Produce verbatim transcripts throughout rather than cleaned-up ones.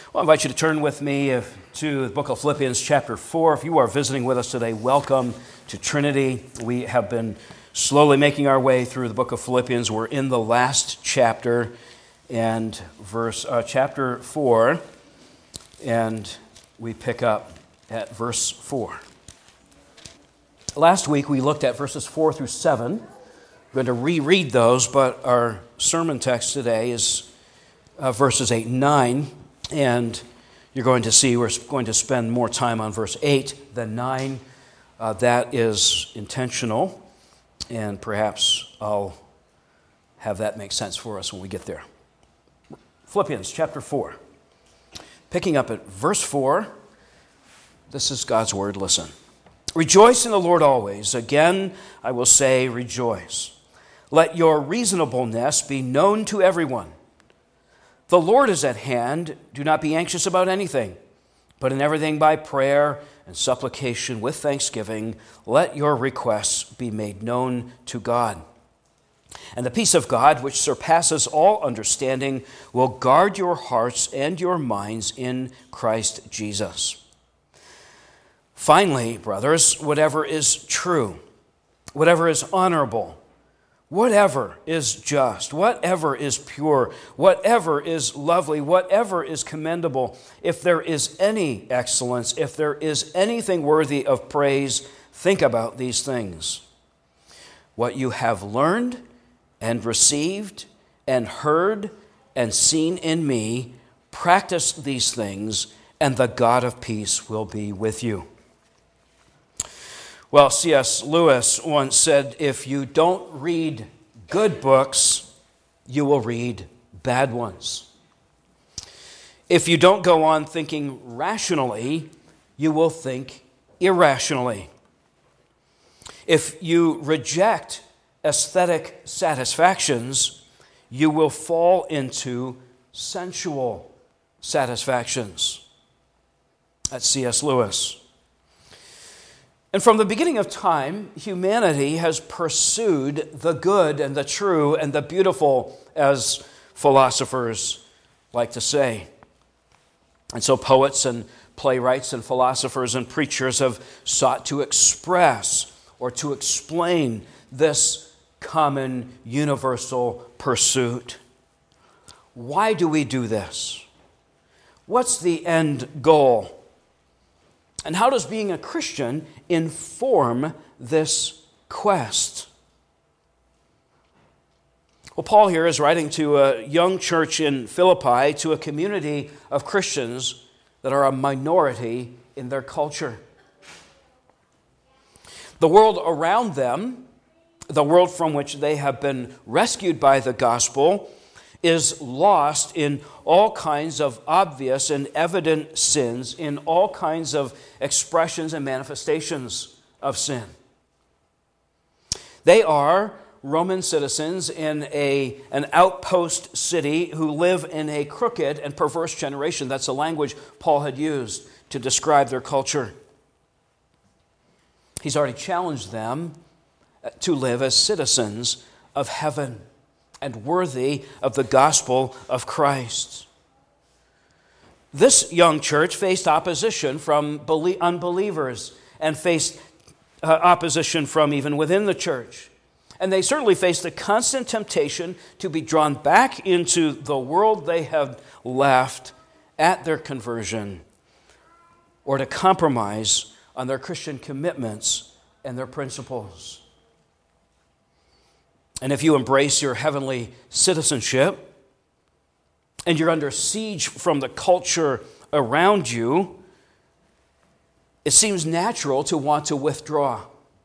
Well, I invite you to turn with me if, to the book of Philippians chapter four. If you are visiting with us today, welcome to Trinity. We have been slowly making our way through the book of Philippians. We're in the last chapter, and verse uh, chapter four, and we pick up at verse four. Last week we looked at verses four through seven. We're going to reread those, but our sermon text today is uh, verses eight and nine. And you're going to see we're going to spend more time on verse eight than nine. Uh, that is intentional, and perhaps I'll have that make sense for us when we get there. Philippians chapter four. Picking up at verse four, this is God's word. Listen. Rejoice in the Lord always. Again, I will say rejoice. Let your reasonableness be known to everyone. The Lord is at hand. Do not be anxious about anything, but in everything by prayer and supplication with thanksgiving, let your requests be made known to God. And the peace of God, which surpasses all understanding, will guard your hearts and your minds in Christ Jesus. Finally, brothers, whatever is true, whatever is honorable, whatever is just, whatever is pure, whatever is lovely, whatever is commendable, if there is any excellence, if there is anything worthy of praise, think about these things. What you have learned and received and heard and seen in me, practice these things, and the God of peace will be with you. Well, C S Lewis once said, if you don't read good books, you will read bad ones. If you don't go on thinking rationally, you will think irrationally. If you reject aesthetic satisfactions, you will fall into sensual satisfactions. That's C S Lewis. And from the beginning of time, humanity has pursued the good and the true and the beautiful, as philosophers like to say. And so poets and playwrights and philosophers and preachers have sought to express or to explain this common universal pursuit. Why do we do this? What's the end goal? And how does being a Christian inform this quest? Well, Paul here is writing to a young church in Philippi, to a community of Christians that are a minority in their culture. The world around them, the world from which they have been rescued by the gospel, is lost in all kinds of obvious and evident sins, in all kinds of expressions and manifestations of sin. They are Roman citizens in a, an outpost city who live in a crooked and perverse generation. That's the language Paul had used to describe their culture. He's already challenged them to live as citizens of heaven and worthy of the gospel of Christ. This young church faced opposition from unbelievers and faced uh, opposition from even within the church. And they certainly faced the constant temptation to be drawn back into the world they have left at their conversion, or to compromise on their Christian commitments and their principles. And if you embrace your heavenly citizenship and you're under siege from the culture around you, it seems natural to want to withdraw,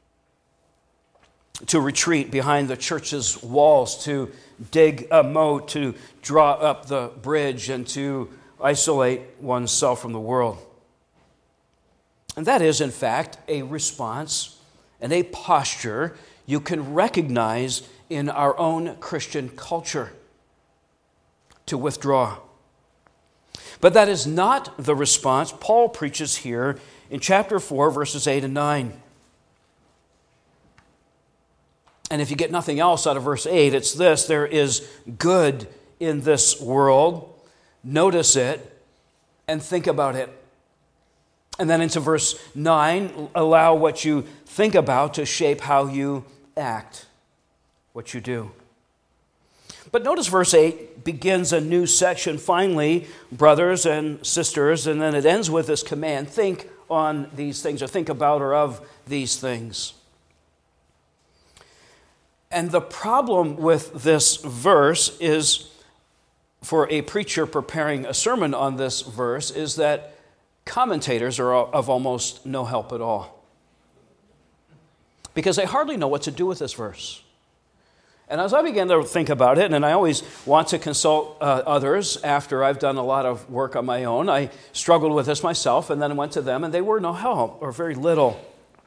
to retreat behind the church's walls, to dig a moat, to draw up the bridge, and to isolate oneself from the world. And that is, in fact, a response and a posture you can recognize in our own Christian culture, to withdraw. But that is not the response Paul preaches here in chapter four, verses eight and nine. And if you get nothing else out of verse eight, it's this: there is good in this world. Notice it. and think about it. And then into verse nine, allow what you think about to shape how you act, what you do. But notice verse eight begins a new section, finally, brothers and sisters, and then it ends with this command, think on these things, or think about or of these things. And the problem with this verse is, for a preacher preparing a sermon on this verse, is that commentators are of almost no help at all, because they hardly know what to do with this verse. And as I began to think about it, and I always want to consult uh, others after I've done a lot of work on my own, I struggled with this myself, and then I went to them, and they were no help, or very little.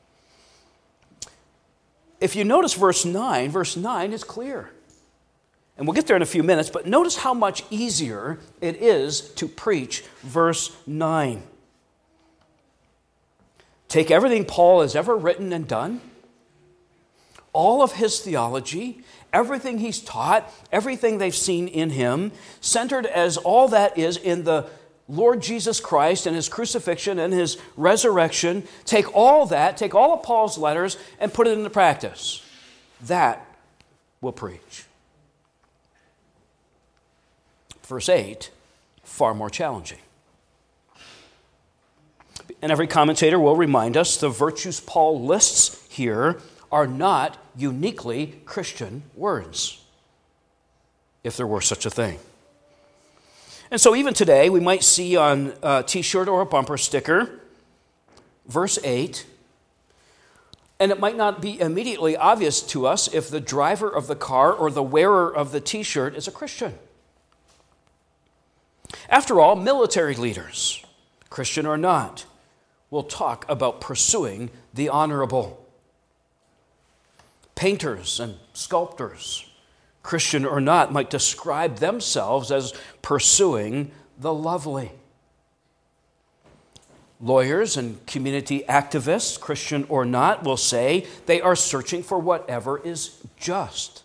If you notice verse nine, verse nine is clear. And we'll get there in a few minutes, but notice how much easier it is to preach verse nine. Take everything Paul has ever written and done, all of his theology, everything he's taught, everything they've seen in him, centered as all that is in the Lord Jesus Christ and his crucifixion and his resurrection. Take all that, take all of Paul's letters and put it into practice. That will preach. Verse eight, far more challenging. And every commentator will remind us the virtues Paul lists here are not uniquely Christian words, if there were such a thing. And so even today, we might see on a t-shirt or a bumper sticker, verse eight, and it might not be immediately obvious to us if the driver of the car or the wearer of the t-shirt is a Christian. After all, military leaders, Christian or not, will talk about pursuing the honorable. Painters and sculptors, Christian or not, might describe themselves as pursuing the lovely. Lawyers and community activists, Christian or not, will say they are searching for whatever is just.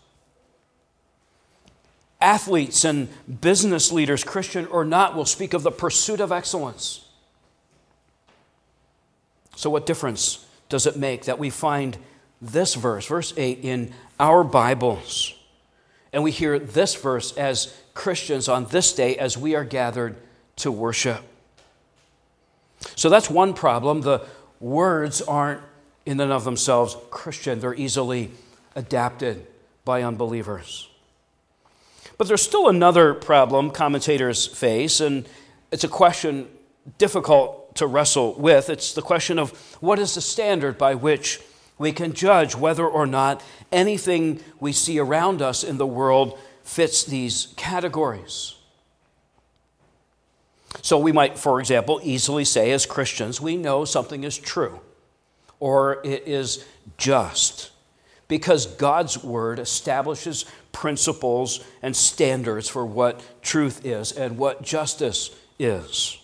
Athletes and business leaders, Christian or not, will speak of the pursuit of excellence. So what difference does it make that we find this verse, verse eight, in our Bibles, and we hear this verse as Christians on this day as we are gathered to worship? So that's one problem. The words aren't in and of themselves Christian. They're easily adapted by unbelievers. But there's still another problem commentators face, and it's a question difficult to wrestle with. It's the question of what is the standard by which we can judge whether or not anything we see around us in the world fits these categories. So we might, for example, easily say as Christians, we know something is true or it is just because God's word establishes principles and standards for what truth is and what justice is.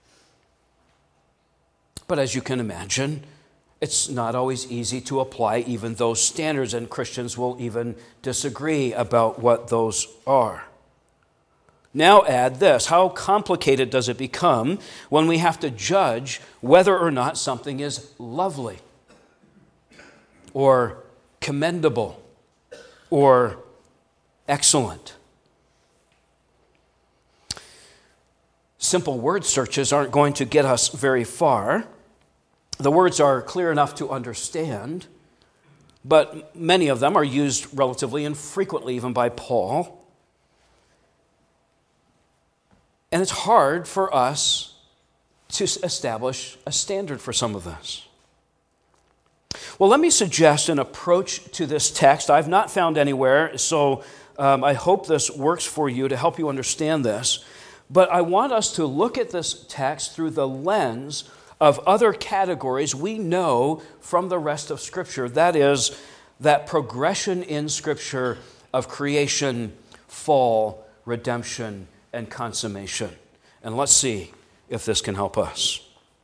But as you can imagine, it's not always easy to apply even those standards, and Christians will even disagree about what those are. Now add this: how complicated does it become when we have to judge whether or not something is lovely or commendable or excellent? Simple word searches aren't going to get us very far. The words are clear enough to understand, but many of them are used relatively infrequently, even by Paul. And it's hard for us to establish a standard for some of this. Well, let me suggest an approach to this text I've not found anywhere, so um, I hope this works for you to help you understand this. But I want us to look at this text through the lens of other categories we know from the rest of Scripture. That is, that progression in Scripture of creation, fall, redemption, and consummation. And let's see if this can help us.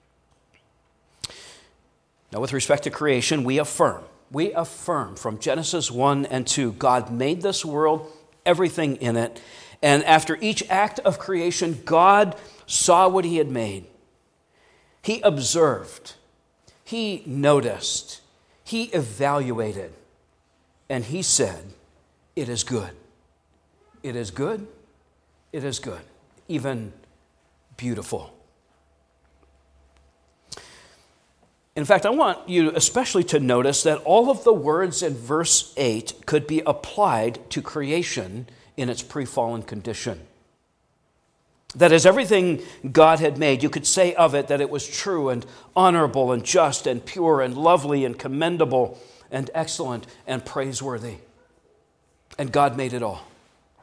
Now, with respect to creation, we affirm, we affirm from Genesis one and two, God made this world, everything in it, And after each act of creation, God saw what he had made. He observed. He noticed. He evaluated. And he said, it is good. It is good. It is good. Even beautiful. In fact, I want you especially to notice that all of the words in verse eight could be applied to creation in its pre-fallen condition. That is, everything God had made, you could say of it that it was true and honorable and just and pure and lovely and commendable and excellent and praiseworthy. And God made it all.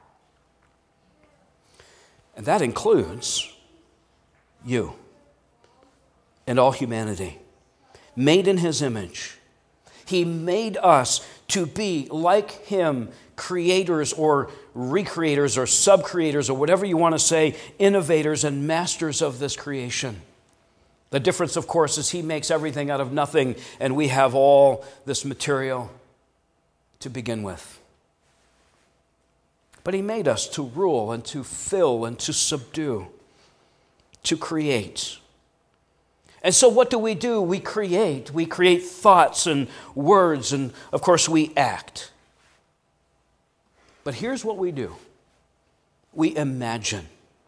And that includes you and all humanity, made in his image. He made us to be like him, creators or recreators or sub-creators or whatever you want to say, innovators and masters of this creation. The difference, of course, is he makes everything out of nothing, and we have all this material to begin with. But he made us to rule and to fill and to subdue, to create. And so what do we do? We create. We create thoughts and words, and of course we act. But here's what we do. We imagine.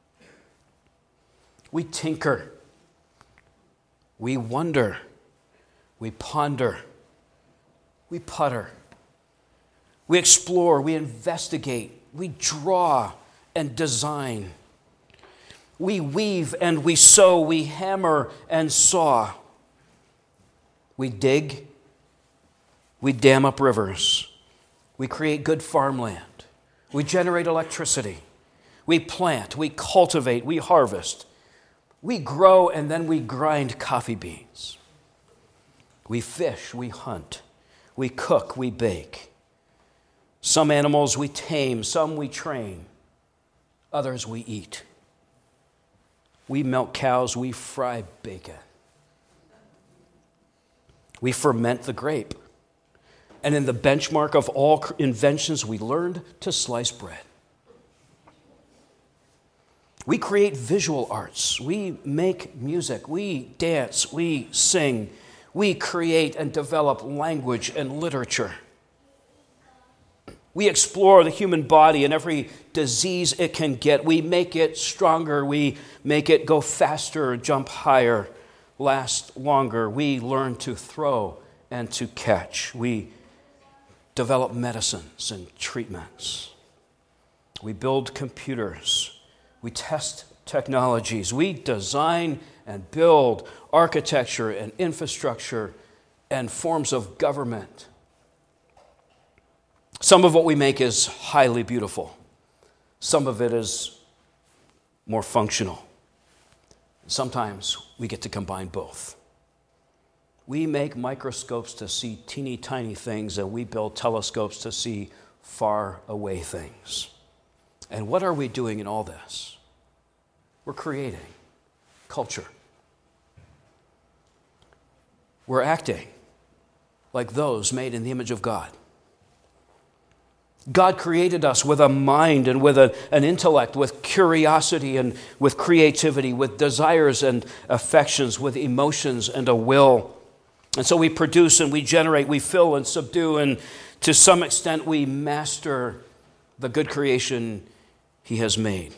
We tinker. We wonder. We ponder. We putter. We explore. We investigate. We draw and design. We weave and we sew. We hammer and saw. We dig. We dam up rivers. We create good farmland. We generate electricity. We plant. We cultivate. We harvest. We grow and then we grind coffee beans. We fish. We hunt. We cook. We bake. Some animals we tame, some we train, others we eat. We milk cows, we fry bacon. We ferment the grape. And in the benchmark of all inventions, we learned to slice bread. We create visual arts. We make music. We dance. We sing. We create and develop language and literature. We explore the human body and every disease it can get. We make it stronger. We make it go faster, jump higher, last longer. We learn to throw and to catch. We develop medicines and treatments. We build computers. We test technologies. We design and build architecture and infrastructure and forms of government. Some of what we make is highly beautiful. Some of it is more functional. Sometimes we get to combine both. We make microscopes to see teeny tiny things, and we build telescopes to see far away things. And what are we doing in all this? We're creating culture. We're acting like those made in the image of God. God created us with a mind and with a, an intellect, with curiosity and with creativity, with desires and affections, with emotions and a will. And so we produce and we generate, we fill and subdue, and to some extent we master the good creation he has made.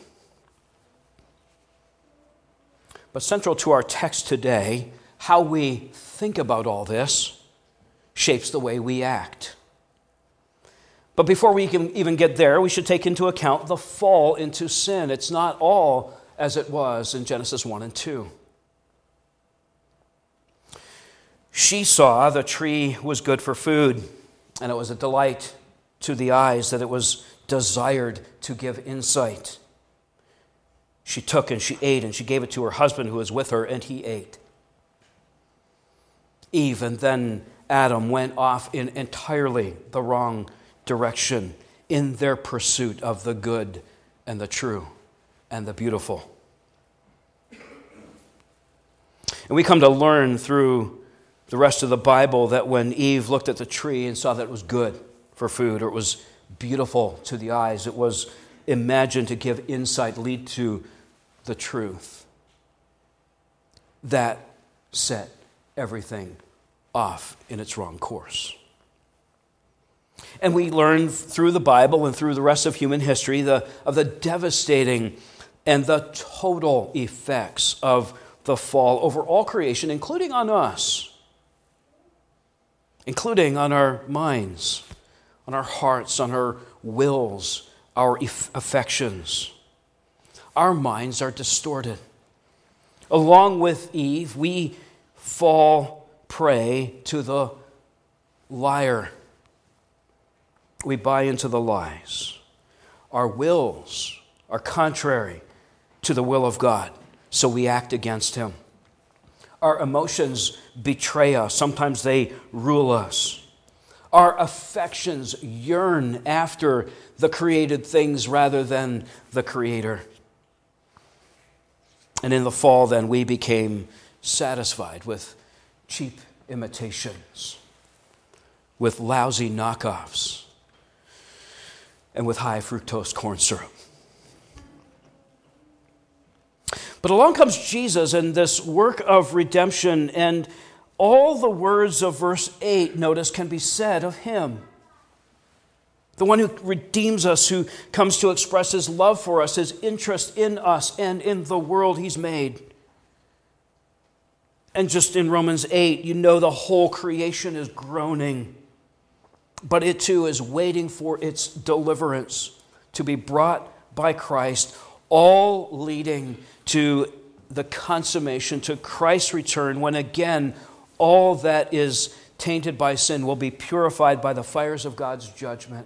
But central to our text today, how we think about all this shapes the way we act. But before we can even get there, we should take into account the fall into sin. It's not all as it was in Genesis one and two. She saw the tree was good for food, and it was a delight to the eyes, that it was desired to give insight. She took and she ate, and she gave it to her husband who was with her, and he ate. Eve and then Adam went off in entirely the wrong direction in their pursuit of the good and the true and the beautiful. And we come to learn through the rest of the Bible that when Eve looked at the tree and saw that it was good for food, or it was beautiful to the eyes, it was imagine, to give insight, lead to the truth that set everything off in its wrong course. And we learn through the Bible and through the rest of human history the, of the devastating and the total effects of the fall over all creation, including on us, including on our minds, on our hearts, on our wills, our affections. Our minds are distorted. Along with Eve, we fall prey to the liar. We buy into the lies. Our wills are contrary to the will of God, so we act against Him. Our emotions betray us. Sometimes they rule us. Our affections yearn after the created things rather than the Creator. And in the fall, then, we became satisfied with cheap imitations, with lousy knockoffs, and with high fructose corn syrup. But along comes Jesus and this work of redemption, and all the words of verse eight, notice, can be said of Him. The one who redeems us, who comes to express His love for us, His interest in us and in the world He's made. And just in Romans eight, you know the whole creation is groaning, but it too is waiting for its deliverance to be brought by Christ, all leading to the consummation, to Christ's return, when again all that is tainted by sin will be purified by the fires of God's judgment,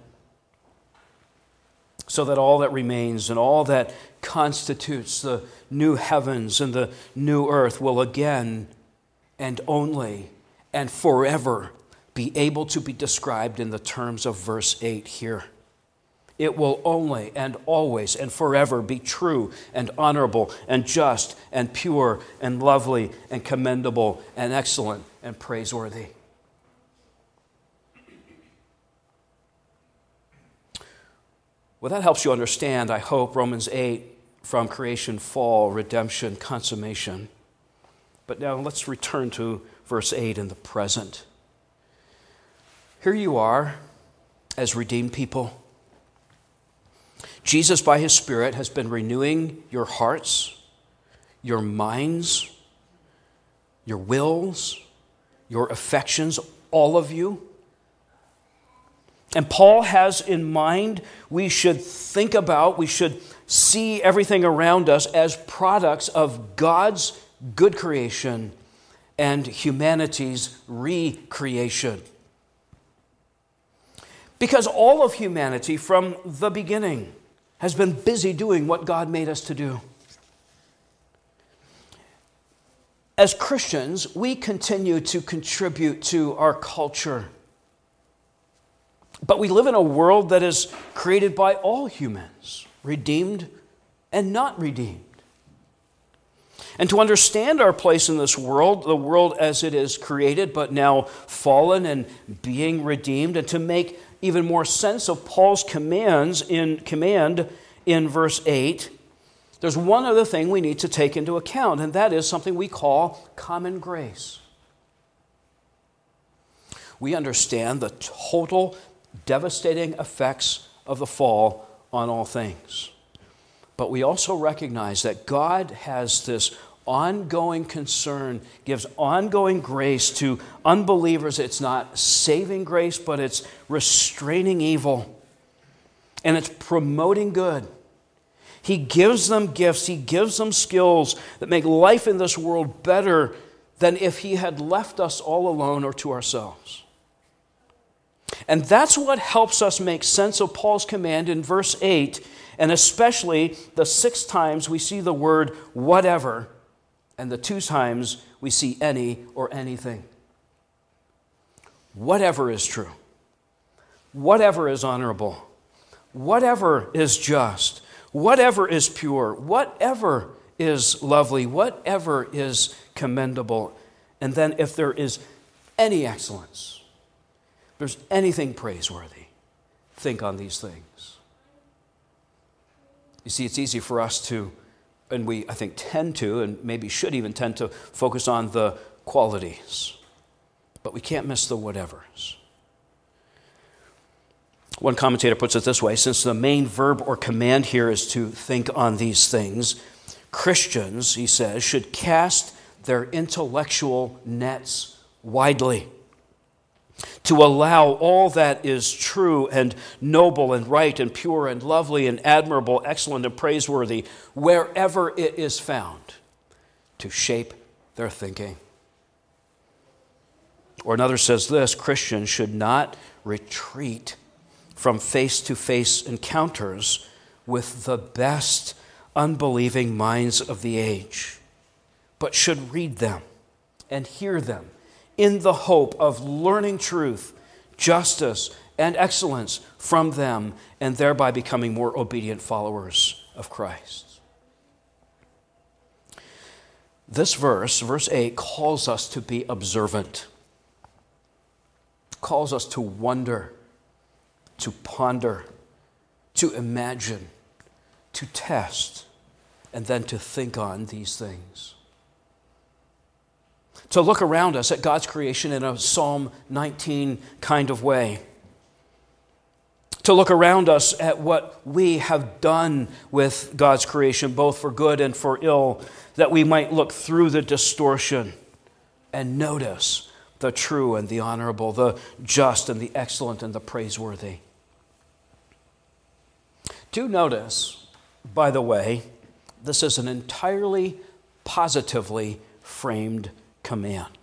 so that all that remains and all that constitutes the new heavens and the new earth will again and only and forever be able to be described in the terms of verse eight here. It will only and always and forever be true and honorable and just and pure and lovely and commendable and excellent and praiseworthy. Well, that helps you understand, I hope, Romans eight, from creation, fall, redemption, consummation. But now let's return to verse eight in the present. Here you are as redeemed people. Jesus, by His Spirit, has been renewing your hearts, your minds, your wills, your affections, all of you. And Paul has in mind we should think about, we should see everything around us as products of God's good creation and humanity's recreation. Because all of humanity from the beginning has been busy doing what God made us to do. As Christians, we continue to contribute to our culture. But we live in a world that is created by all humans, redeemed and not redeemed. And to understand our place in this world, the world as it is created, but now fallen and being redeemed, and to make even more sense of Paul's commands in command in verse eight, there's one other thing we need to take into account, and that is something we call common grace. We understand the total devastating effects of the fall on all things. But we also recognize that God has this ongoing concern, gives ongoing grace to unbelievers. It's not saving grace, but it's restraining evil. And it's promoting good. He gives them gifts. He gives them skills that make life in this world better than if He had left us all alone or to ourselves. And that's what helps us make sense of Paul's command in verse eight, and especially the six times we see the word whatever, and the two times we see any or anything. Whatever is true, whatever is honorable, whatever is just, whatever is pure, whatever is lovely, whatever is commendable, and then if there is any excellence, if there's anything praiseworthy, think on these things. You see, it's easy for us to, and we, I think, tend to, and maybe should even tend to focus on the qualities. But we can't miss the whatevers. One commentator puts it this way: since the main verb or command here is to think on these things, Christians, he says, should cast their intellectual nets widely, to allow all that is true and noble and right and pure and lovely and admirable, excellent and praiseworthy, wherever it is found, to shape their thinking. Or another says this: Christians should not retreat from face-to-face encounters with the best unbelieving minds of the age, but should read them and hear them in the hope of learning truth, justice, and excellence from them, and thereby becoming more obedient followers of Christ. This verse, verse eight, calls us to be observant, calls us to wonder, to ponder, to imagine, to test, and then to think on these things. To look around us at God's creation in a Psalm nineteen kind of way. To look around us at what we have done with God's creation, both for good and for ill, that we might look through the distortion and notice the true and the honorable, the just and the excellent and the praiseworthy. Do notice, by the way, this is an entirely positively framed command.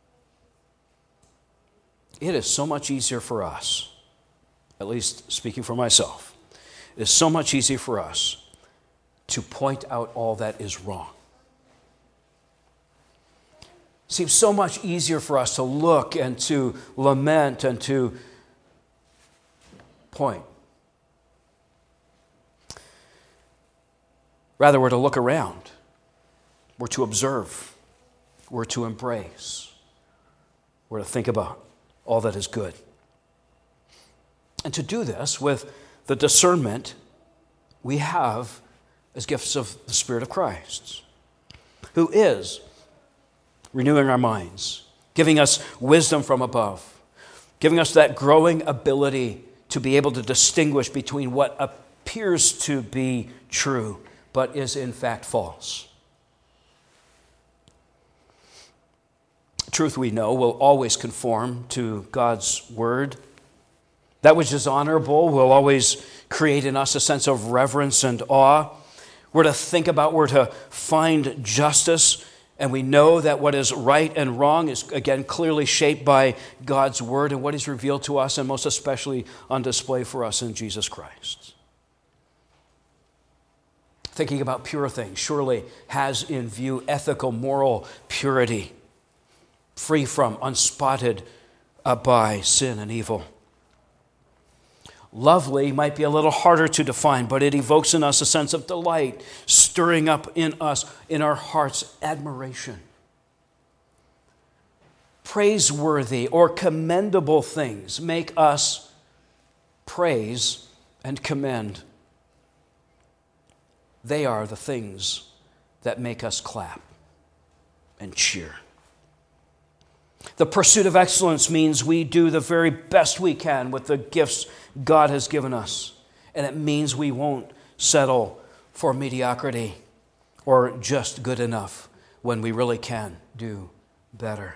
It is so much easier for us, at least speaking for myself, it is so much easier for us to point out all that is wrong. It seems so much easier for us to look and to lament and to point. Rather, we're to look around. We're to observe. We're to embrace. We're to think about all that is good. And to do this with the discernment we have as gifts of the Spirit of Christ, who is renewing our minds, giving us wisdom from above, giving us that growing ability to be able to distinguish between what appears to be true but is in fact false. Truth, we know, will always conform to God's word. That which is honorable will always create in us a sense of reverence and awe. We're to think about, we're to find justice, and we know that what is right and wrong is, again, clearly shaped by God's word and what He's revealed to us, and most especially on display for us in Jesus Christ. Thinking about pure things surely has in view ethical, moral purity, free from, unspotted uh, by sin and evil. Lovely might be a little harder to define, but it evokes in us a sense of delight, stirring up in us, in our hearts, admiration. Praiseworthy or commendable things make us praise and commend. They are the things that make us clap and cheer. The pursuit of excellence means we do the very best we can with the gifts God has given us. And it means we won't settle for mediocrity or just good enough when we really can do better.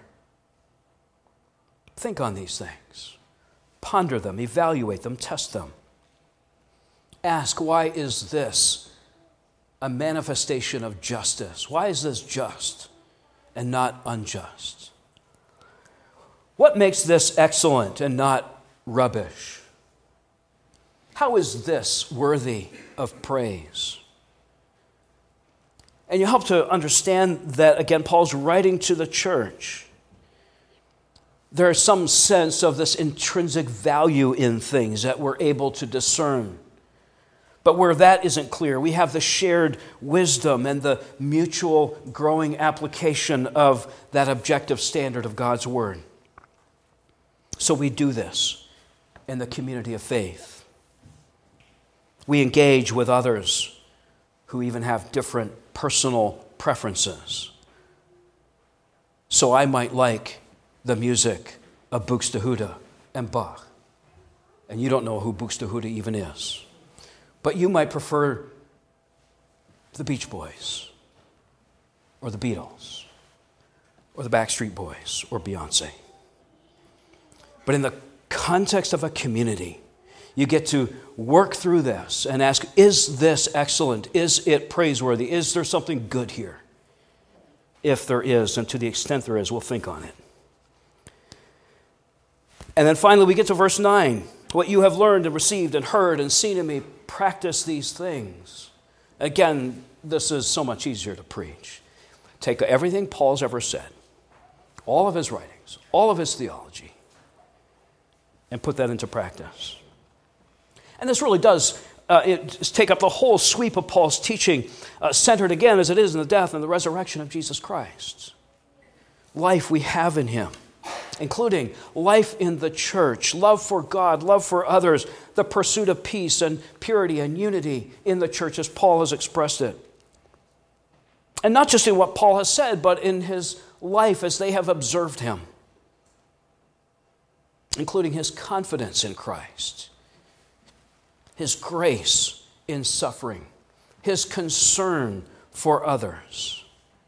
Think on these things. Ponder them, evaluate them, test them. Ask, why is this a manifestation of justice? Why is this just and not unjust? What makes this excellent and not rubbish? How is this worthy of praise? And you help to understand that, again, Paul's writing to the church. There is some sense of this intrinsic value in things that we're able to discern. But where that isn't clear, we have the shared wisdom and the mutual growing application of that objective standard of God's word. So we do this in the community of faith. We engage with others who even have different personal preferences. So I might like the music of Buxtehude and Bach, and you don't know who Buxtehude even is. But you might prefer the Beach Boys, or the Beatles, or the Backstreet Boys, or Beyonce. But in the context of a community, you get to work through this and ask, is this excellent? Is it praiseworthy? Is there something good here? If there is, and to the extent there is, we'll think on it. And then finally we get to verse nine. What you have learned and received and heard and seen in me, practice these things. Again, this is so much easier to preach. Take everything Paul's ever said, all of his writings, all of his theology, and put that into practice. And this really does uh, it take up the whole sweep of Paul's teaching, uh, centered again as it is in the death and the resurrection of Jesus Christ. Life we have in him, including life in the church, love for God, love for others, the pursuit of peace and purity and unity in the church as Paul has expressed it. And not just in what Paul has said, but in his life as they have observed him, including his confidence in Christ, his grace in suffering, his concern for others.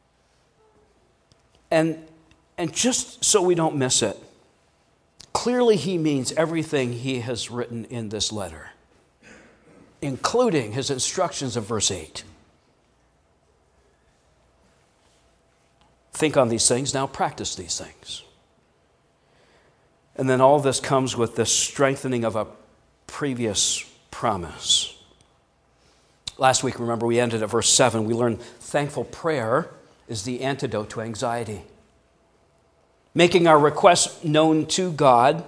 And, and just so we don't miss it, clearly he means everything he has written in this letter, including his instructions of verse eight. Think on these things, now practice these things. And then all this comes with the strengthening of a previous promise. Last week, remember, we ended at verse seven. We learned thankful prayer is the antidote to anxiety. Making our requests known to God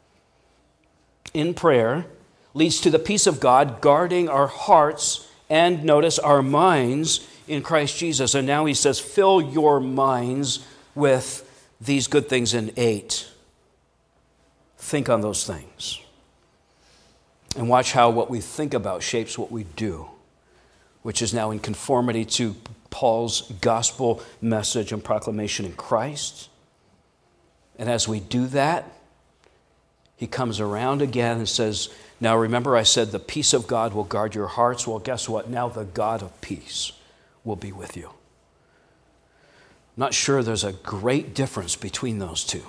in prayer leads to the peace of God, guarding our hearts and, notice, our minds in Christ Jesus. And now he says, fill your minds with these good things in eight. Think on those things. And watch how what we think about shapes what we do, which is now in conformity to Paul's gospel message and proclamation in Christ. And as we do that, he comes around again and says, now remember I said the peace of God will guard your hearts. Well, guess what? Now the God of peace will be with you. Not sure there's a great difference between those two.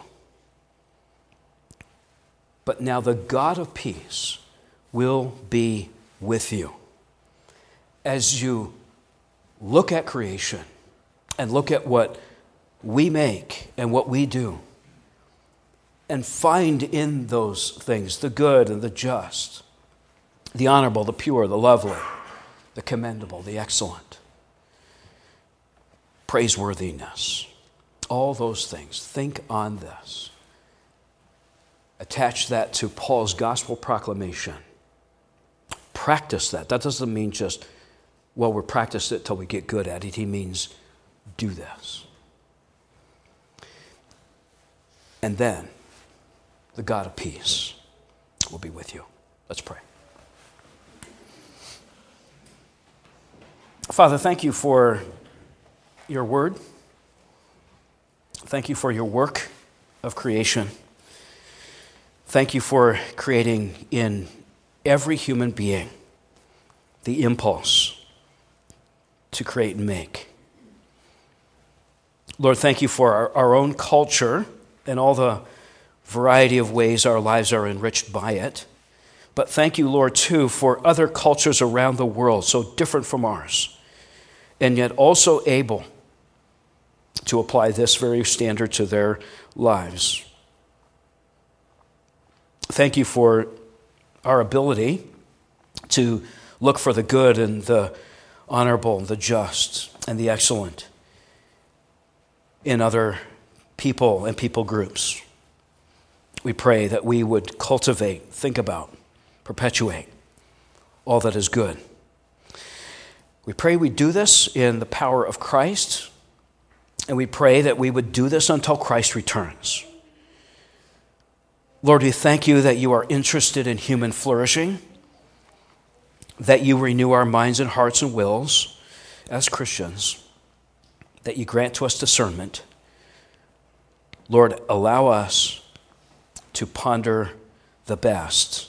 But now the God of peace will be with you as you look at creation and look at what we make and what we do and find in those things the good and the just, the honorable, the pure, the lovely, the commendable, the excellent, praiseworthiness, all those things. Think on this. Attach that to Paul's gospel proclamation. Practice that. That doesn't mean just, well, we'll practice it till we get good at it. He means do this. And then the God of peace will be with you. Let's pray. Father, thank you for your word. Thank you for your work of creation. Thank you for creating in every human being the impulse to create and make. Lord, thank you for our, our own culture and all the variety of ways our lives are enriched by it. But thank you, Lord, too, for other cultures around the world, so different from ours, and yet also able to apply this very standard to their lives. Thank you for our ability to look for the good and the honorable, the just, and the excellent in other people and people groups. We pray that we would cultivate, think about, perpetuate all that is good. We pray we do this in the power of Christ, and we pray that we would do this until Christ returns. Lord, we thank you that you are interested in human flourishing, that you renew our minds and hearts and wills, as Christians, that you grant to us discernment. Lord, allow us to ponder the best.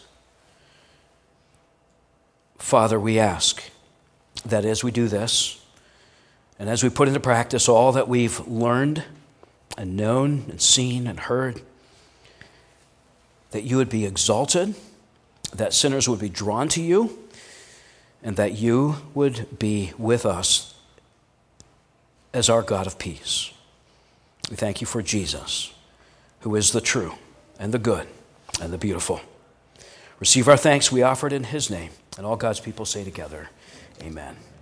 Father, we ask that as we do this, and as we put into practice all that we've learned and known and seen and heard, that you would be exalted, that sinners would be drawn to you, and that you would be with us as our God of peace. We thank you for Jesus, who is the true and the good and the beautiful. Receive our thanks we offered in his name. And all God's people say together, amen.